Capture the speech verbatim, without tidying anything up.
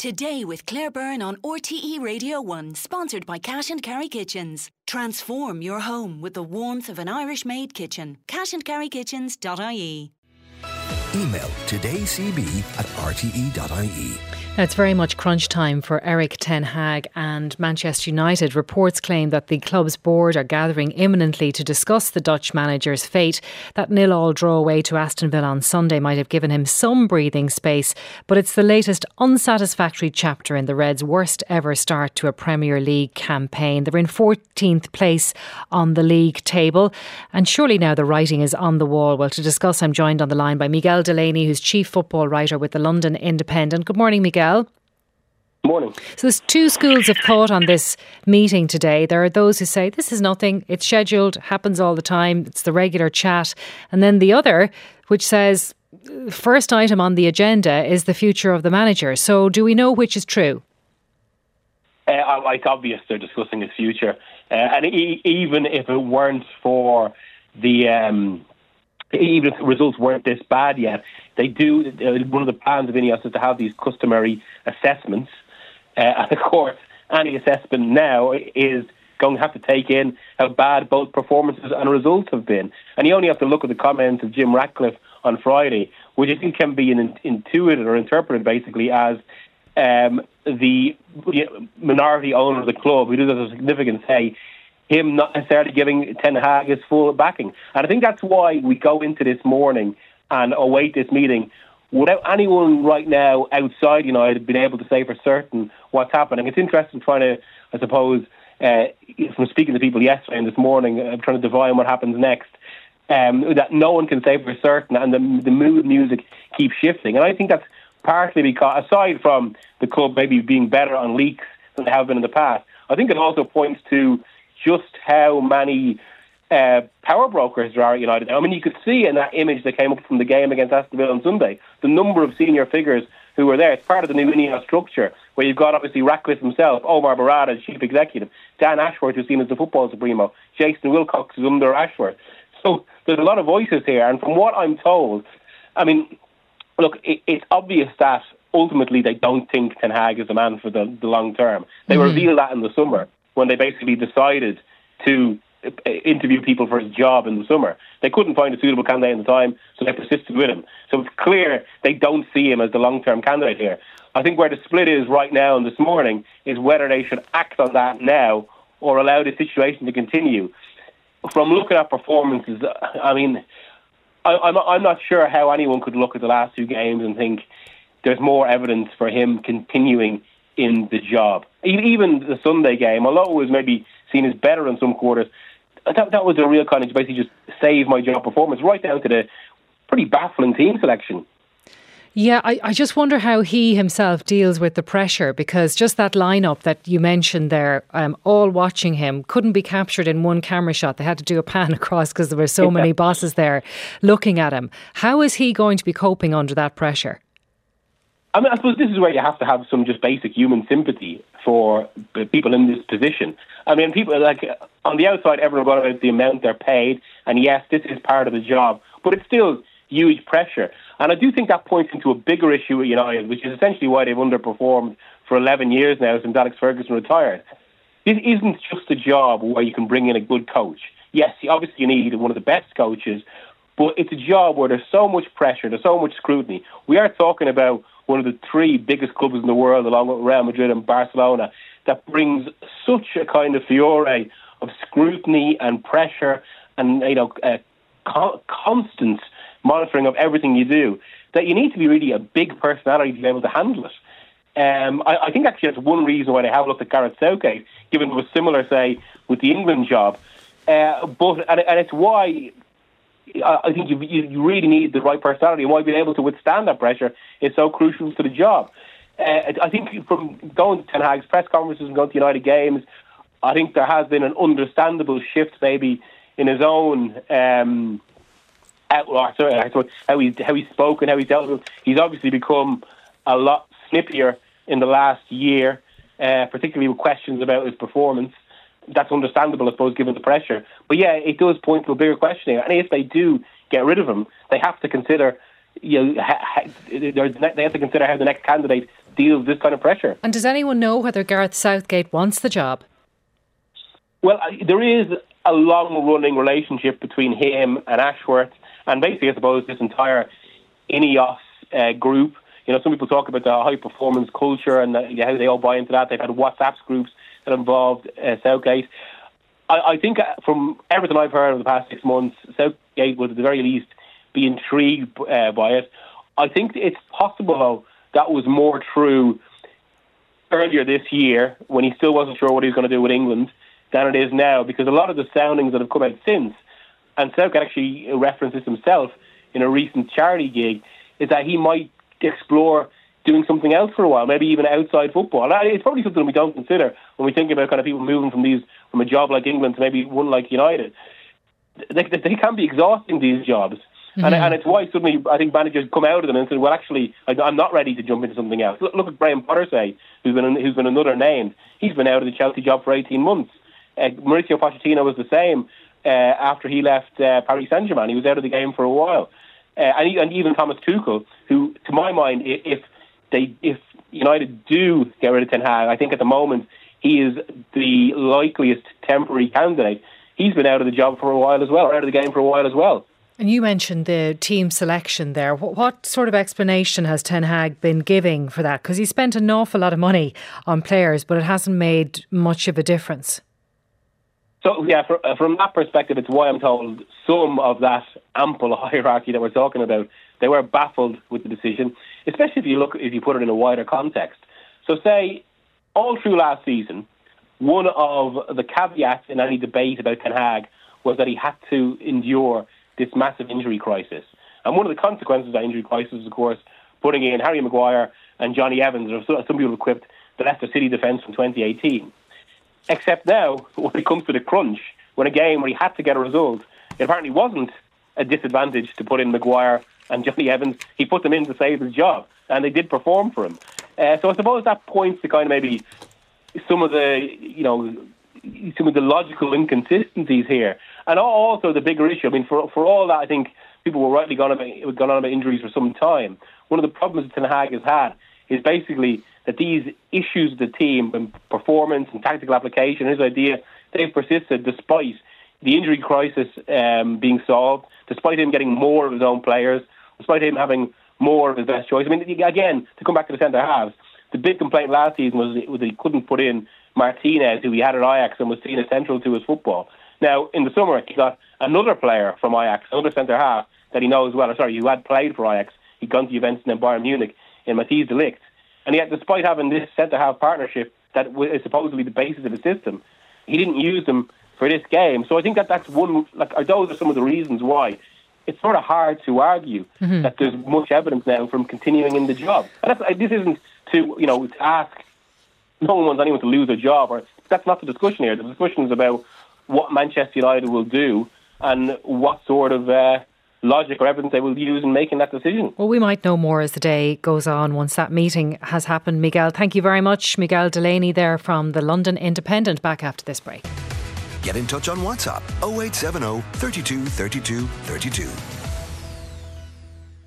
Today with Claire Byrne on R T E Radio one, sponsored by Cash and Carry Kitchens. Transform your home with the warmth of an Irish-made kitchen. cash and carry kitchens dot I E. Email todaycb at r t e dot i e. Now, it's very much crunch time for Eric Ten Hag and Manchester United. Reports claim that the club's board are gathering imminently to discuss the Dutch manager's fate. That nil-all draw away to Aston Villa on Sunday might have given him some breathing space, but it's the latest unsatisfactory chapter in the Reds' worst ever start to a Premier League campaign. They're in fourteenth place on the league table, and surely now the writing is on the wall. Well, to discuss, I'm joined on the line by Miguel Delaney, who's chief football writer with the London Independent. Good morning, Miguel. Morning. So there's two schools of thought on this meeting today. There are those who say this is nothing, it's scheduled, happens all the time, it's the regular chat. And then the other, which says first item on the agenda is the future of the manager. So do we know which is true? Uh, it's obvious they're discussing his future. Uh, and e- even if it weren't for the... Um, even if the results weren't this bad yet, they do, uh, one of the plans of Ineos is to have these customary assessments. Uh, and of course, any assessment now is going to have to take in how bad both performances and results have been. And you only have to look at the comments of Jim Ratcliffe on Friday, which I think can be in, intuited or interpreted basically as um, the minority owner of the club, who does have a significant say, him not necessarily giving Ten Hag his full backing. And I think that's why we go into this morning and await this meeting without anyone right now outside United being able to say for certain what's happening. It's interesting trying to, I suppose, uh, from speaking to people yesterday and this morning, uh, trying to divine what happens next, um, that no one can say for certain, and the, the mood music keeps shifting. And I think that's partly because, aside from the club maybe being better on leaks than they have been in the past, I think it also points to just how many uh, power brokers there are at United. I mean, you could see in that image that came up from the game against Aston Villa on Sunday, the number of senior figures who were there. It's part of the new Ineos structure, where you've got obviously Ratcliffe himself, Omar Barada as chief executive, Dan Ashworth, who's seen as the football supremo, Jason Wilcox is under Ashworth. So there's a lot of voices here, and from what I'm told, I mean, look, it, it's obvious that ultimately they don't think Ten Hag is the man for the, the long term. They mm. revealed that in the summer, when they basically decided to interview people for his job in the summer. They couldn't find a suitable candidate at the time, so they persisted with him. So it's clear they don't see him as the long-term candidate here. I think where the split is right now and this morning is whether they should act on that now or allow the situation to continue. From looking at performances, I mean, I, I'm, I'm not sure how anyone could look at the last two games and think there's more evidence for him continuing in the job. Even the Sunday game, although it was maybe seen as better in some quarters, that, that was a real kind of basically just save my job performance, right down to the pretty baffling team selection. Yeah, I, I just wonder how he himself deals with the pressure, because just that lineup that you mentioned there, um, all watching him, couldn't be captured in one camera shot. They had to do a pan across because there were so many bosses there looking at him. How is he going to be coping under that pressure? I mean, I suppose this is where you have to have some just basic human sympathy for people in this position. I mean, people like on the outside, everyone got about the amount they're paid, and yes, this is part of the job, but it's still huge pressure. And I do think that points into a bigger issue at United, which is essentially why they've underperformed for eleven years now since Alex Ferguson retired. This isn't just a job where you can bring in a good coach. Yes, obviously you need one of the best coaches, but it's a job where there's so much pressure, there's so much scrutiny. We are talking about one of the three biggest clubs in the world, along with Real Madrid and Barcelona, that brings such a kind of furore of scrutiny and pressure and, you know, uh, co- constant monitoring of everything you do, that you need to be really a big personality to be able to handle it. Um, I, I think actually that's one reason why they have looked at Gareth Southgate, given it was similar, say, with the England job. Uh, but and, and it's why I think you, you really need the right personality, and why being able to withstand that pressure is so crucial to the job. Uh, I think from going to Ten Hag's press conferences and going to United games, I think there has been an understandable shift maybe in his own um, outlook, sorry, how he's, how he's spoken, how he's dealt with it. He's obviously become a lot snippier in the last year, uh, particularly with questions about his performance. That's understandable, I suppose, given the pressure. But yeah, it does point to a bigger question here. And if they do get rid of him, they have to consider you know, ha, ha, they have to consider how the next candidate deals with this kind of pressure. And does anyone know whether Gareth Southgate wants the job? Well, there is a long-running relationship between him and Ashworth, and basically, I suppose, this entire Ineos uh, group. You know, some people talk about the high-performance culture and the, how they all buy into that. They've had WhatsApp groups that involved uh, Southgate. I, I think from everything I've heard over the past six months, Southgate would at the very least be intrigued uh, by it. I think it's possible, though, that was more true earlier this year when he still wasn't sure what he was going to do with England than it is now, because a lot of the soundings that have come out since, and Southgate actually referenced this himself in a recent charity gig, is that he might explore doing something else for a while, maybe even outside football. It's probably something we don't consider when we think about kind of people moving from these from a job like England to maybe one like United. They, they can be exhausting, these jobs. Mm-hmm. And, and it's why suddenly I think managers come out of them and say, well, actually, I'm not ready to jump into something else. Look, look at Graham Potter, say, who's been, who's been another named. He's been out of the Chelsea job for eighteen months. Uh, Mauricio Pochettino was the same uh, after he left uh, Paris Saint-Germain. He was out of the game for a while. Uh, and, he, and even Thomas Tuchel, who, to my mind, if they if United do get rid of Ten Hag, I think at the moment he is the likeliest temporary candidate. He's been out of the job for a while as well, or out of the game for a while as well. And you mentioned the team selection there. What, what sort of explanation has Ten Hag been giving for that? Because he spent an awful lot of money on players, but it hasn't made much of a difference. So, yeah, for, uh, from that perspective, it's why I'm told some of that ample hierarchy that we're talking about, they were baffled with the decision, especially if you look, if you put it in a wider context. So, say, all through last season, one of the caveats in any debate about Ten Hag was that he had to endure this massive injury crisis. And one of the consequences of that injury crisis is, of course, putting in Harry Maguire and Johnny Evans, or some people equipped the Leicester City defence from twenty eighteen. Except now, when it comes to the crunch, when a game where he had to get a result, it apparently wasn't a disadvantage to put in Maguire and Johnny Evans. He put them in to save his job, and they did perform for him. Uh, so I suppose that points to kind of maybe some of the, you know, some of the logical inconsistencies here. And also the bigger issue, I mean, for for all that, I think people were rightly gone, about, gone on about injuries for some time. One of the problems that Ten Hag has had is basically that these issues of the team and performance and tactical application, his idea, they've persisted despite the injury crisis um, being solved, despite him getting more of his own players, despite him having more of his best choice. I mean, again, to come back to the centre halves, the big complaint last season was that he couldn't put in Martinez, who he had at Ajax and was seen as central to his football. Now, in the summer, he got another player from Ajax, another centre half that he knows well, or sorry, who had played for Ajax. He'd gone to Juventus and then Bayern Munich in Matthijs de Ligt. And yet, despite having this centre-half partnership that is supposedly the basis of his system, he didn't use them for this game. So I think that that's one, like, those are some of the reasons why it's sort of hard to argue mm-hmm. that there's much evidence now from continuing in the job. And that's, this isn't to, you know, to ask, no one wants anyone to lose a job, or that's not the discussion here. The discussion is about what Manchester United will do and what sort of uh, logic or evidence they will use in making that decision. Well, we might know more as the day goes on once that meeting has happened. Miguel, thank you very much. Miguel Delaney there from the London Independent, back after this break. Get in touch on WhatsApp oh eight seven oh, three two, three two, three two.